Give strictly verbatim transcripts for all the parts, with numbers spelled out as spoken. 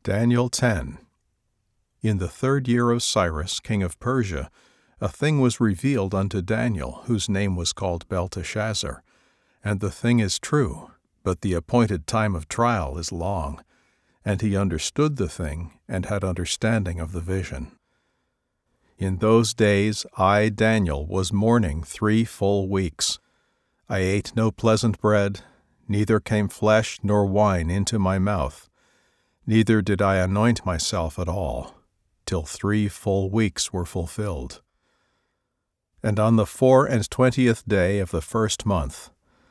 Daniel ten. In the third year of Cyrus, king of Persia, a thing was revealed unto Daniel, whose name was called Belteshazzar. And the thing is true, but the appointed time of trial is long. And he understood the thing, and had understanding of the vision. In those days I, Daniel, was mourning three full weeks. I ate no pleasant bread, neither came flesh nor wine into my mouth. Neither did I anoint myself at all, till three full weeks were fulfilled. And on the four and twentieth day of the first month,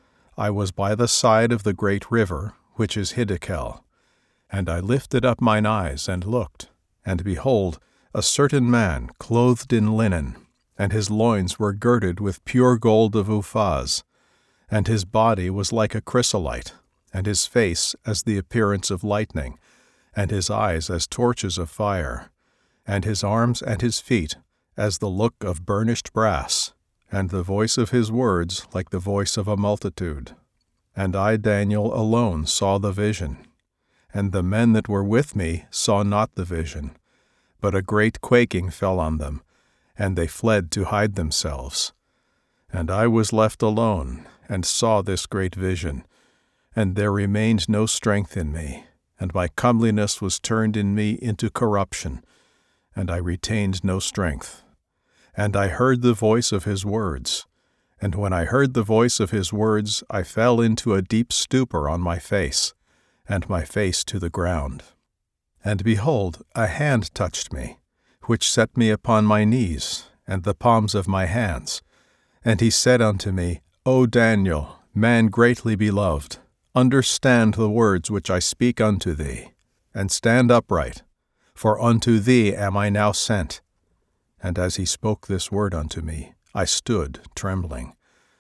I was by the side of the great river, which is Hiddekel. And I lifted up mine eyes and looked, and behold, a certain man clothed in linen, and his loins were girded with pure gold of Uphaz, and his body was like a chrysolite, and his face as the appearance of lightning, and his eyes as torches of fire, and his arms and his feet as the look of burnished brass, and the voice of his words like the voice of a multitude. And I, Daniel, alone saw the vision, and the men that were with me saw not the vision, but a great quaking fell on them, and they fled to hide themselves. And I was left alone, and saw this great vision, and there remained no strength in me, and my comeliness was turned in me into corruption, and I retained no strength. And I heard the voice of his words, and when I heard the voice of his words, I fell into a deep stupor on my face, and my face to the ground. And behold, a hand touched me, which set me upon my knees, and the palms of my hands. And he said unto me, O Daniel, man greatly beloved, understand the words which I speak unto thee, and stand upright, for unto thee am I now sent. And as he spoke this word unto me, I stood trembling.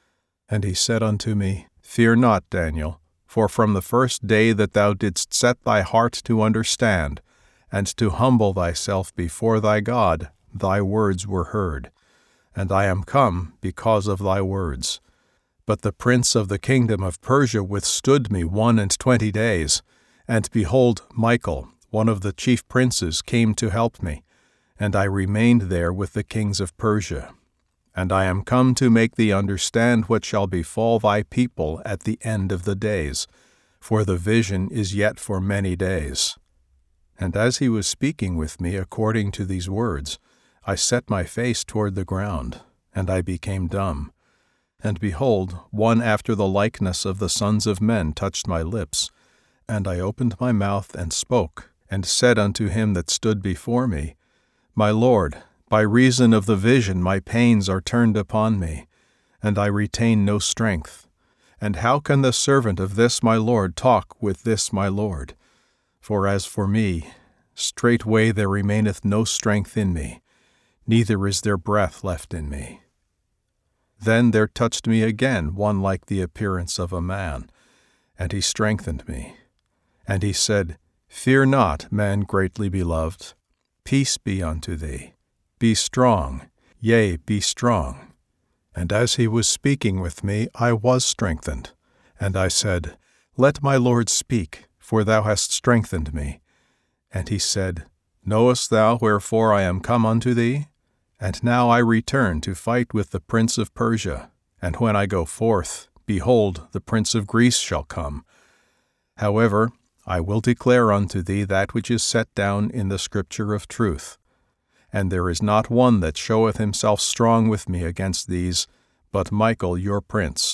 And he said unto me, Fear not, Daniel, for from the first day that thou didst set thy heart to understand, and to humble thyself before thy God, thy words were heard. And I am come because of thy words. But the prince of the kingdom of Persia withstood me one and twenty days. And behold, Michael, one of the chief princes, came to help me, and I remained there with the kings of Persia. And I am come to make thee understand what shall befall thy people at the end of the days, for the vision is yet for many days. And as he was speaking with me according to these words, I set my face toward the ground, and I became dumb. And behold, one after the likeness of the sons of men touched my lips. And I opened my mouth and spoke, and said unto him that stood before me, My Lord, by reason of the vision my pains are turned upon me, and I retain no strength. And how can the servant of this my Lord talk with this my Lord? For as for me, straightway there remaineth no strength in me, neither is there breath left in me. Then there touched me again one like the appearance of a man, and he strengthened me. And he said, Fear not, man greatly beloved. Peace be unto thee. Be strong, yea, be strong. And as he was speaking with me, I was strengthened. And I said, Let my Lord speak, for thou hast strengthened me. And he said, Knowest thou wherefore I am come unto thee? And now I return to fight with the prince of Persia, and when I go forth, behold, the prince of Greece shall come. However, I will declare unto thee that which is set down in the scripture of truth. And there is not one that showeth himself strong with me against these, but Michael your prince,